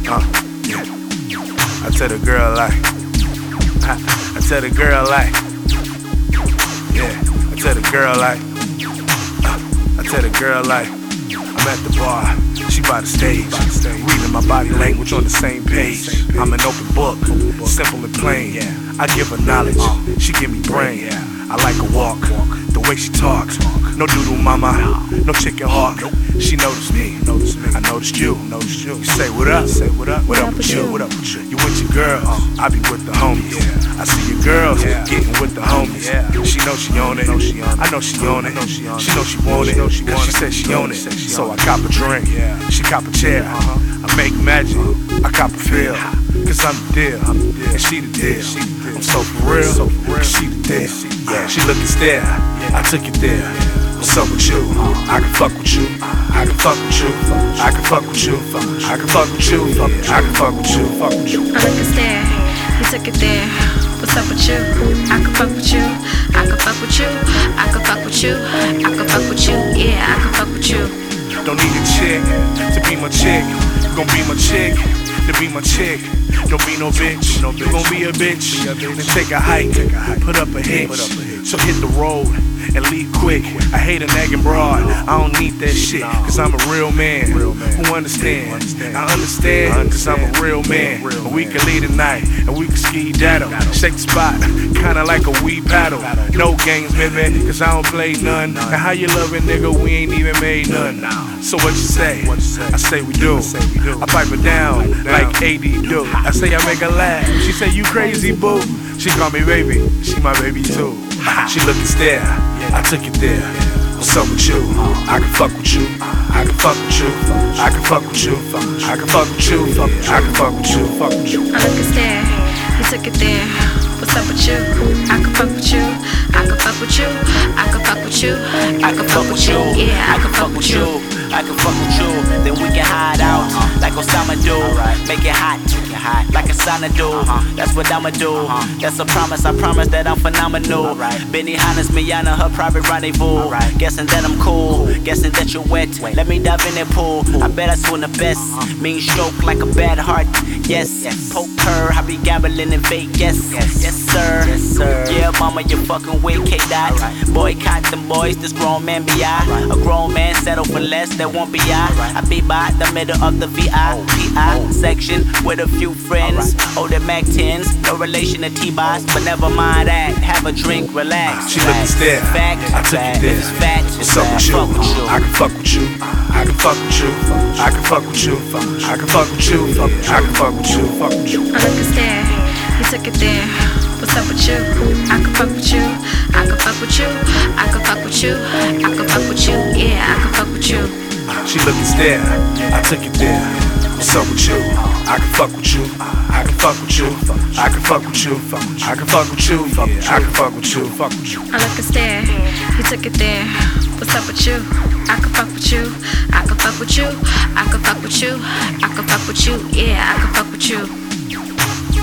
Yeah. I tell the girl like, I tell the girl like, yeah. I tell the girl like, I tell the girl like, I'm at the bar, she by the stage, reading my body language on the same page. I'm an open book, simple and plain. I give her knowledge, she give me brain. I like her walk, the way she talks. No doodle mama, no chicken hawk. She noticed me, I noticed you. You say what up, what up with you? You with your girls, I be with the homies. I see your girls getting with the homies. She know she on it, I know she on it. She know she want it, cause she said she on it. So I cop a drink, she cop a chair. I make magic, I cop a feel. Cause I'm the deal, and she the deal. I'm so for real, cause she the deal. She looking stare, I took it there. What's up with you? I can fuck with you. I can fuck with you. I can fuck with you. I can fuck with you. I can fuck with you. I like a stare, he took it there. What's up with you? I can fuck with you. I can fuck with you. I can fuck with you. I can fuck with you. Yeah, I can fuck with you. Don't need a chick to be my chick. Gon' be my chick to be my chick. Don't be no bitch. You gon' be a bitch. Then take a hike, put up a hitch. So hit the road and leave quick. I hate a nagging broad, I don't need that shit. Cause I'm a real man who understand. I understand cause I'm a real man. And we can lead the night and we can ski daddle. Shake the spot, kinda like a wee paddle. No games, man, cause I don't play none. And how you loving, nigga, we ain't even made none. So what you say? I say we do. I pipe her down like AD do. I say I make her laugh, she say you crazy boo. She call me baby, she my baby too. She looking stare, I took it there. What's up with you? I can fuck with you. I can fuck with you. I can fuck with you. I can fuck with you. I can fuck with you. I like a stare, he took it there. What's up with you? I can fuck with you. I can fuck with you. I can fuck with you. I can fuck with you. Yeah, I can fuck with you. I can fuck with you, then we can hide out like Osama do. Make it hot, like a sauna do. That's what I'ma do. That's a promise, I promise that I'm phenomenal. Benny Hannes, Miana, her private rendezvous. Guessing that I'm cool, guessing that you're wet. Let me dive in that pool. I bet I swim the best. Mean stroke like a bad heart. Yes, poker, I be gambling in Vegas. Yes, sir. Yeah, mama, you're fucking with K-Dot. Boycott them boys, this grown man be I. A grown man settle for less. That won't be I be by the middle of the VIP section with a few friends. Oh, the Mac 10s, no relation to T-Boss, but never mind that. Have a drink, relax. She looking stare, I took it there. What's up with you? I can fuck with you. I can fuck with you. I can fuck with you. I can fuck with you. I can fuck with you. I like a stare, he took it there. What's up with you? I can fuck with you. I can fuck with you. I can fuck with you. I can fuck with you. Yeah, I can fuck with you. She looking stare, I took it there. What's up with you? I can fuck with you. I can fuck with you. I can fuck with you. I can fuck with you. I can fuck with you. I like a stare, he took it there. What's up with you? I can fuck with you. I can fuck with you. I can fuck with you. I can fuck with you. Yeah, I can fuck with you.